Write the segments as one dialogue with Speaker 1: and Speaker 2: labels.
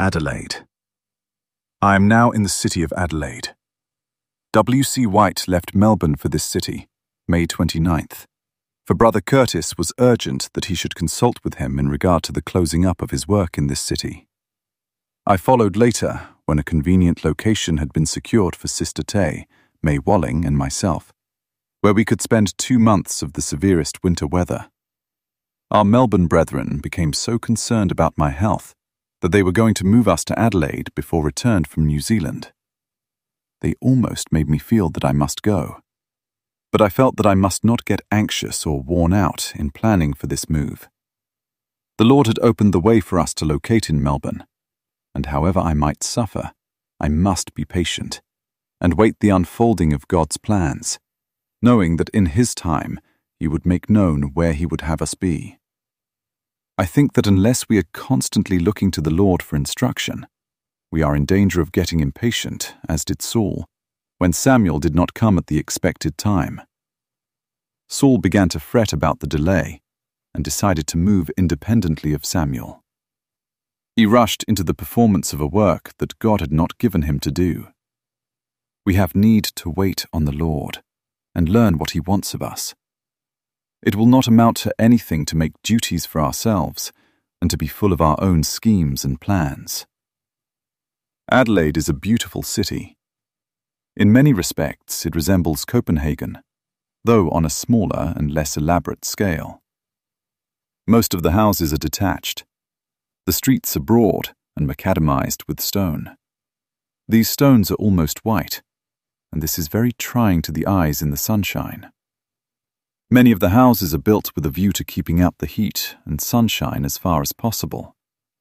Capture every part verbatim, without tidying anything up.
Speaker 1: Adelaide. I am now in the city of Adelaide. W C White left Melbourne for this city, May twenty-ninth, for Brother Curtis was urgent that he should consult with him in regard to the closing up of his work in this city. I followed later, when a convenient location had been secured for Sister Tay, May Walling, and myself, where we could spend two months of the severest winter weather. Our Melbourne brethren became so concerned about my health that they were going to move us to Adelaide before return from New Zealand. They almost made me feel that I must go. But I felt that I must not get anxious or worn out in planning for this move. The Lord had opened the way for us to locate in Melbourne, and however I might suffer, I must be patient and wait the unfolding of God's plans, knowing that in His time He would make known where He would have us be. I think that unless we are constantly looking to the Lord for instruction, we are in danger of getting impatient, as did Saul, when Samuel did not come at the expected time. Saul began to fret about the delay and decided to move independently of Samuel. He rushed into the performance of a work that God had not given him to do. We have need to wait on the Lord and learn what He wants of us. It will not amount to anything to make duties for ourselves and to be full of our own schemes and plans. Adelaide is a beautiful city. In many respects, it resembles Copenhagen, though on a smaller and less elaborate scale. Most of the houses are detached. The streets are broad and macadamized with stone. These stones are almost white, and this is very trying to the eyes in the sunshine. Many of the houses are built with a view to keeping out the heat and sunshine as far as possible.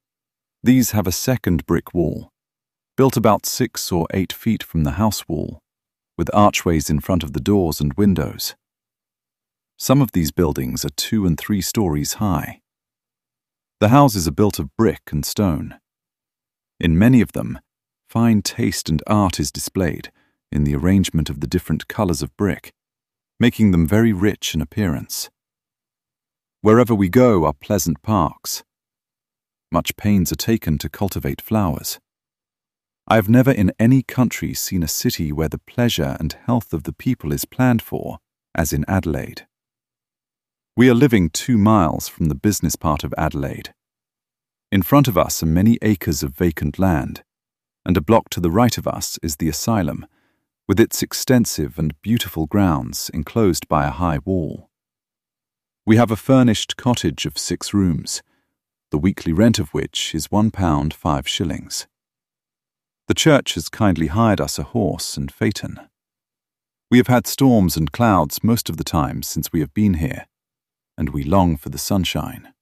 Speaker 1: These have a second brick wall, built about six or eight feet from the house wall, with archways in front of the doors and windows. Some of these buildings are two and three stories high. The houses are built of brick and stone. In many of them, fine taste and art is displayed in the arrangement of the different colors of brick, making them very rich in appearance. Wherever we go are pleasant parks. Much pains are taken to cultivate flowers. I have never in any country seen a city where the pleasure and health of the people is planned for, as in Adelaide. We are living two miles from the business part of Adelaide. In front of us are many acres of vacant land, and a block to the right of us is the asylum, with its extensive and beautiful grounds enclosed by a high wall. We have a furnished cottage of six rooms, the weekly rent of which is one pound five shillings. The church has kindly hired us a horse and phaeton. We have had storms and clouds most of the time since we have been here, and we long for the sunshine.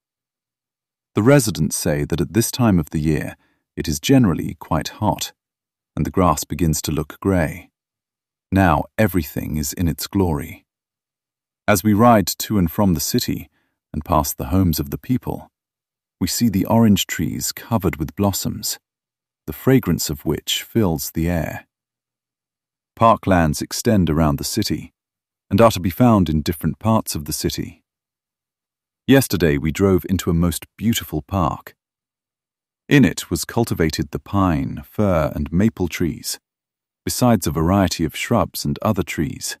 Speaker 1: The residents say that at this time of the year it is generally quite hot, and the grass begins to look grey. Now everything is in its glory. As we ride to and from the city and past the homes of the people, we see the orange trees covered with blossoms, the fragrance of which fills the air. Parklands extend around the city and are to be found in different parts of the city. Yesterday we drove into a most beautiful park. In it was cultivated the pine, fir, and maple trees, besides a variety of shrubs and other trees.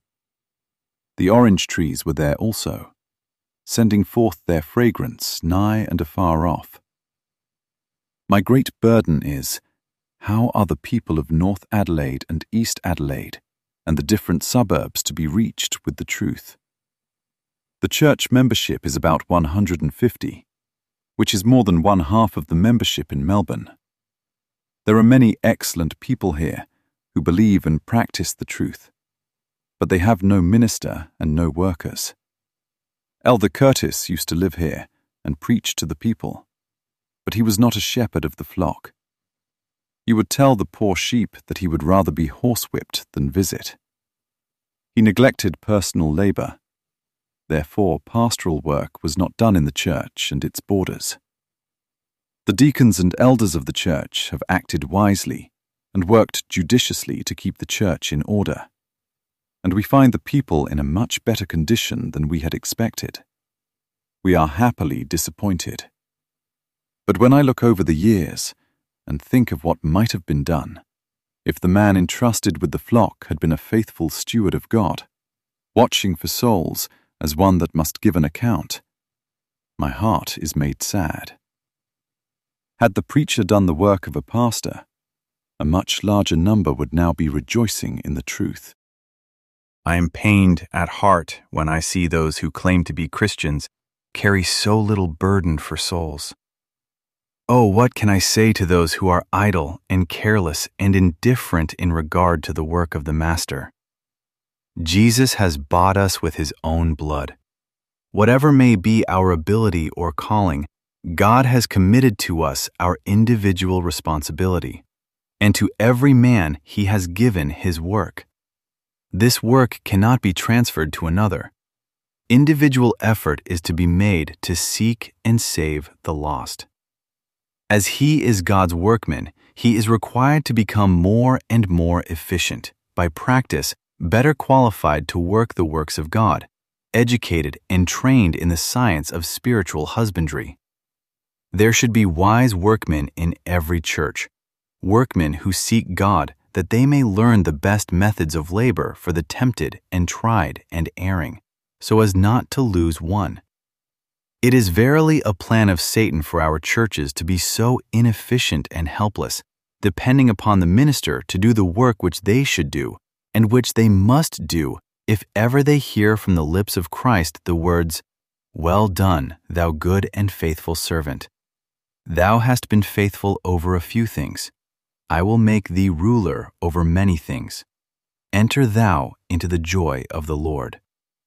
Speaker 1: The orange trees were there also, sending forth their fragrance nigh and afar off. My great burden is, how are the people of North Adelaide and East Adelaide and the different suburbs to be reached with the truth? The church membership is about one hundred fifty, which is more than one half of the membership in Melbourne. There are many excellent people here who believe and practice the truth, but they have no minister and no workers. Elder Curtis used to live here and preach to the people, but he was not a shepherd of the flock. You would tell the poor sheep that he would rather be horsewhipped than visit. He neglected personal labor. Therefore, pastoral work was not done in the church and its borders. The deacons and elders of the church have acted wisely and worked judiciously to keep the church in order, and we find the people in a much better condition than we had expected. We are happily disappointed. But when I look over the years, and think of what might have been done if the man entrusted with the flock had been a faithful steward of God, watching for souls as one that must give an account. My heart is made sad. Had the preacher done the work of a pastor, a much larger number would now be rejoicing in the truth.
Speaker 2: I am pained at heart when I see those who claim to be Christians carry so little burden for souls. Oh, what can I say to those who are idle and careless and indifferent in regard to the work of the Master? Jesus has bought us with his own blood. Whatever may be our ability or calling, God has committed to us our individual responsibility, and to every man he has given his work. This work cannot be transferred to another. Individual effort is to be made to seek and save the lost. As he is God's workman, he is required to become more and more efficient, by practice, better qualified to work the works of God, educated and trained in the science of spiritual husbandry. There should be wise workmen in every church, workmen who seek God that they may learn the best methods of labor for the tempted and tried and erring, so as not to lose one. It is verily a plan of Satan for our churches to be so inefficient and helpless, depending upon the minister to do the work which they should do, and which they must do if ever they hear from the lips of Christ the words, "Well done, thou good and faithful servant. Thou hast been faithful over a few things. I will make thee ruler over many things. Enter thou into the joy of the Lord."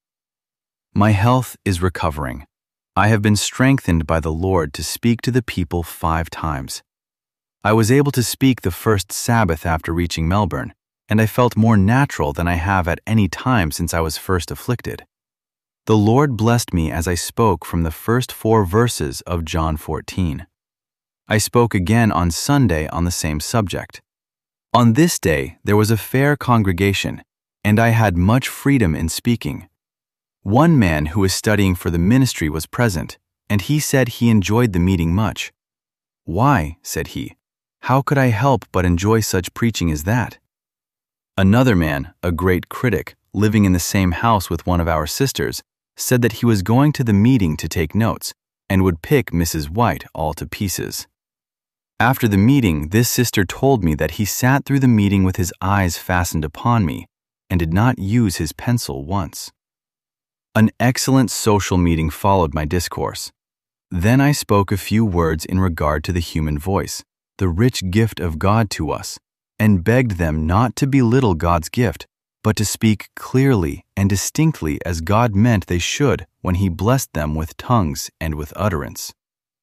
Speaker 2: My health is recovering. I have been strengthened by the Lord to speak to the people five times. I was able to speak the first Sabbath after reaching Melbourne, and I felt more natural than I have at any time since I was first afflicted. The Lord blessed me as I spoke from the first four verses of John fourteen. I spoke again on Sunday on the same subject. On this day there was a fair congregation, and I had much freedom in speaking. One man who was studying for the ministry was present, and he said he enjoyed the meeting much. "Why," said he, "how could I help but enjoy such preaching as that?" Another man, a great critic, living in the same house with one of our sisters, said that he was going to the meeting to take notes, and would pick Missus White all to pieces. After the meeting, this sister told me that he sat through the meeting with his eyes fastened upon me, and did not use his pencil once. An excellent social meeting followed my discourse. Then I spoke a few words in regard to the human voice, the rich gift of God to us, and begged them not to belittle God's gift, but to speak clearly and distinctly as God meant they should when he blessed them with tongues and with utterance.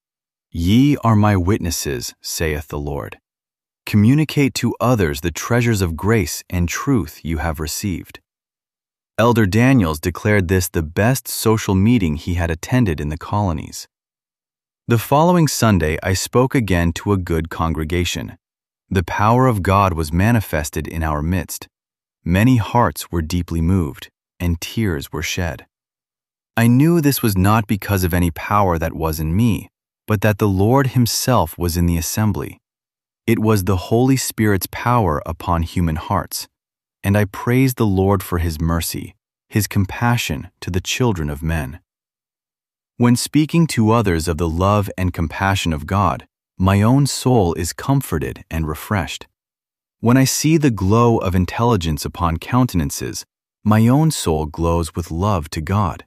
Speaker 2: "Ye are my witnesses," saith the Lord. "Communicate to others the treasures of grace and truth you have received." Elder Daniels declared this the best social meeting he had attended in the colonies. The following Sunday I spoke again to a good congregation. The power of God was manifested in our midst. Many hearts were deeply moved, and tears were shed. I knew this was not because of any power that was in me, but that the Lord himself was in the assembly. It was the Holy Spirit's power upon human hearts, and I praise the Lord for his mercy, his compassion to the children of men. When speaking to others of the love and compassion of God, my own soul is comforted and refreshed. When I see the glow of intelligence upon countenances, my own soul glows with love to God.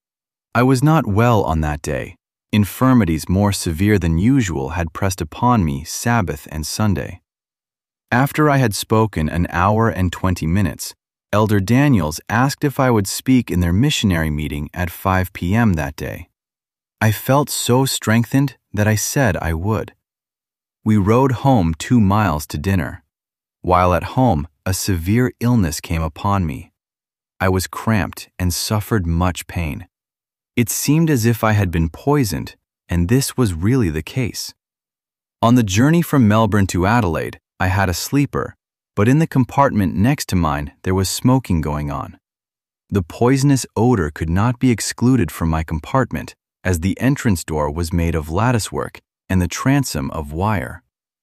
Speaker 2: I was not well on that day. Infirmities more severe than usual had pressed upon me Sabbath and Sunday. After I had spoken an hour and twenty minutes, Elder Daniels asked if I would speak in their missionary meeting at five p m that day. I felt so strengthened that I said I would. We rode home two miles to dinner. While at home, a severe illness came upon me. I was cramped and suffered much pain. It seemed as if I had been poisoned, and this was really the case. On the journey from Melbourne to Adelaide, I had a sleeper, but in the compartment next to mine there was smoking going on. The poisonous odor could not be excluded from my compartment, as the entrance door was made of latticework and the transom of wire.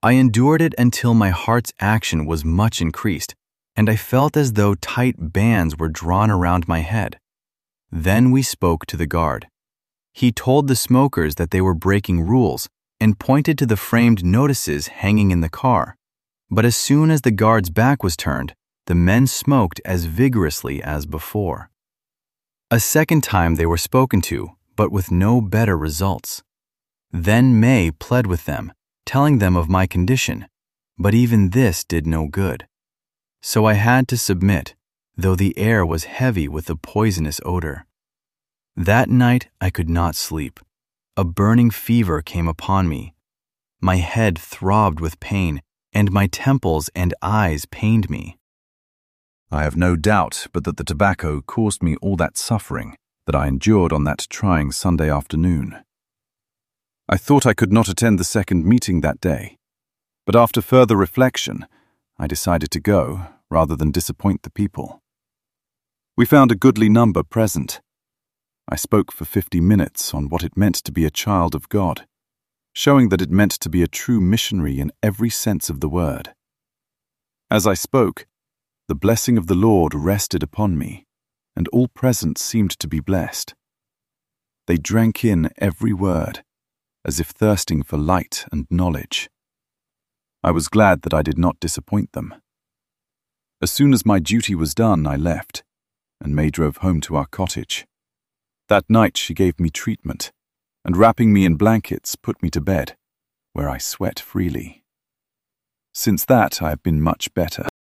Speaker 2: I endured it until my heart's action was much increased, and I felt as though tight bands were drawn around my head. Then we spoke to the guard. He told the smokers that they were breaking rules and pointed to the framed notices hanging in the car. But as soon as the guard's back was turned, the men smoked as vigorously as before. A second time they were spoken to, but with no better results. Then May pled with them, telling them of my condition, but even this did no good. So I had to submit, though the air was heavy with a poisonous odor. That night I could not sleep. A burning fever came upon me. My head throbbed with pain, and my temples and eyes pained me.
Speaker 1: I have no doubt but that the tobacco caused me all that suffering that I endured on that trying Sunday afternoon. I thought I could not attend the second meeting that day, but after further reflection, I decided to go rather than disappoint the people. We found a goodly number present. I spoke for fifty minutes on what it meant to be a child of God, showing that it meant to be a true missionary in every sense of the word. As I spoke, the blessing of the Lord rested upon me, and all present seemed to be blessed. They drank in every word, as if thirsting for light and knowledge. I was glad that I did not disappoint them. As soon as my duty was done, I left, and May drove home to our cottage. That night she gave me treatment, and wrapping me in blankets put me to bed, where I sweat freely. Since that I have been much better.